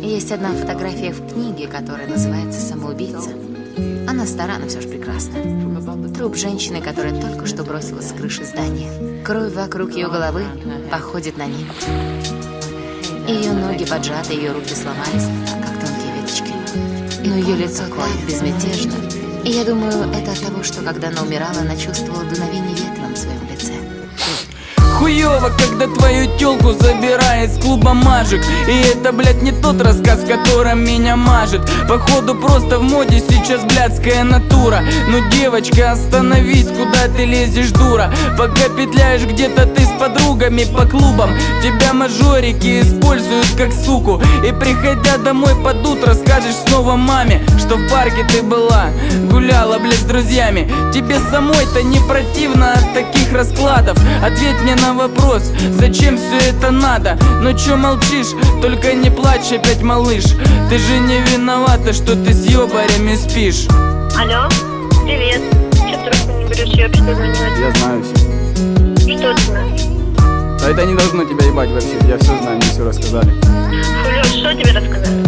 Есть одна фотография в книге, которая называется «Самоубийца». Она стара, но все же прекрасна. Труп женщины, которая только что бросилась с крыши здания. Кровь вокруг ее головы походит на небо. Ее ноги поджаты, ее руки сломались, как тонкие веточки. Но ее лицо такое безмятежно. И я думаю, это от того, что когда она умирала, она чувствовала дуновение ветра на своем лице. Хуёво, когда твою тёлку забирает с клуба мажик. И это, блядь, не тот рассказ, которым меня мажет. Походу просто в моде сейчас блядская натура. Ну, девочка, остановись, куда ты лезешь, дура? Пока петляешь где-то ты с подругами по клубам, тебя мажорики используют как суку. И приходя домой под утро, скажешь снова маме, что в парке ты была, гуляла, блядь, с друзьями. Тебе самой-то не противно от таких раскладов? Ответь мне на вопрос, зачем все это надо? Ну чё молчишь? Только не плачь опять, малыш. Ты же не виновата, что ты с ёбарями спишь. Алло, привет. Чё трубку не берешь? Я вообще звонила. Я знаю все. Что ты знаешь? А это не должно тебя ебать вообще. Я все знаю, мне все рассказали. Фу, Лёш, что тебе рассказали?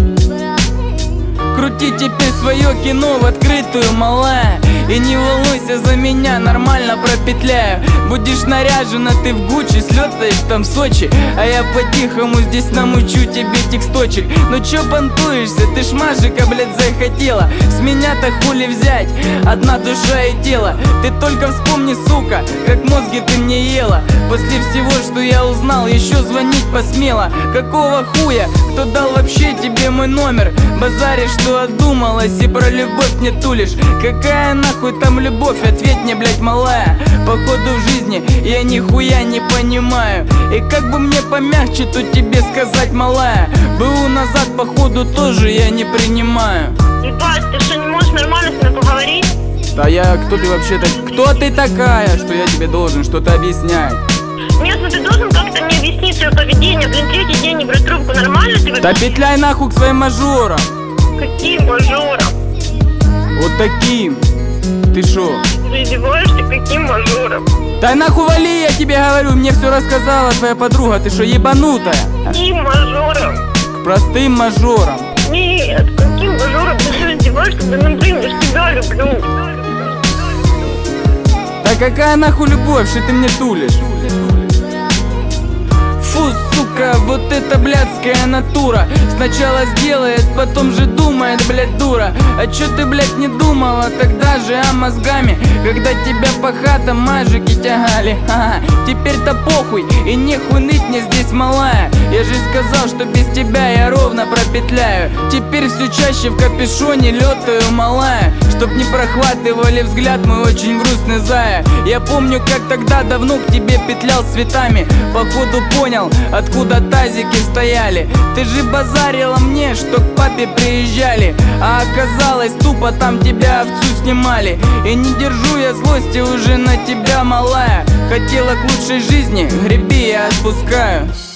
Крути теперь свое кино в открытую, малая. И не волнуйся за меня, нормально пропетляю. Будешь наряжена ты в Гуччи, слетаешь там в Сочи, а я по-тихому здесь намучу тебе тексточек. Ну чё понтуешься, ты ж мажика, блядь, захотела. С меня-то хули взять, одна душа и тело. Ты только вспомни, сука, как мозги ты мне ела. После всего, что я узнал, еще звонить посмела. Какого хуя, кто дал вообще тебе мой номер? Базаришь, что отдумалась и про любовь не тулишь. Какая нахуй там любовь, ответь мне, блядь, малая. Походу в жизни я нихуя не понимаю. И как бы мне помягче тут тебе сказать, малая, БУ назад походу тоже я не принимаю. Ебать, ты что, не можешь нормально с мной поговорить? Да я, кто ты вообще-то? Кто ты такая, что я тебе должен что-то объяснять? Нет, ну ты должен как-то мне объяснить свое поведение. Блин, третий день не брать трубку, нормально ты? Да петляй нахуй к своим мажорам. Каким мажором? Вот таким. Ты шо? Ты издеваешься? Каким мажором? Да нахуй вали, я тебе говорю, мне все рассказала твоя подруга. Ты шо, ебанутая? Каким мажором? К простым мажорам. Нет, каким мажором? Ты что, издеваешься? Да ну блин, я ж тебя люблю. Да какая нахуй любовь, что ты мне тулишь? Фу, сука, вот это блядская натура. Сначала сделает, потом же думает, блядь, дура. А чё ты, блядь, не думала тогда же, мозгами, когда тебя по хатам мажики тягали? Ха-ха, теперь-то похуй, и нехуй ныть мне здесь, малая. Я же сказал, что без тебя я ровно пропетляю. Теперь все чаще в капюшоне летаю, малая, чтоб не прохватывали взгляд мой очень грустный зая. Я помню, как тогда давно к тебе петлял с цветами. Походу понял, откуда тазики стояли. Ты же базарила мне, что к папе приезжали, а оказалось, тупо там тебя овцу снимали. И не держу я злости уже на тебя, малая. Хотела к лучшей жизни, греби, я отпускаю.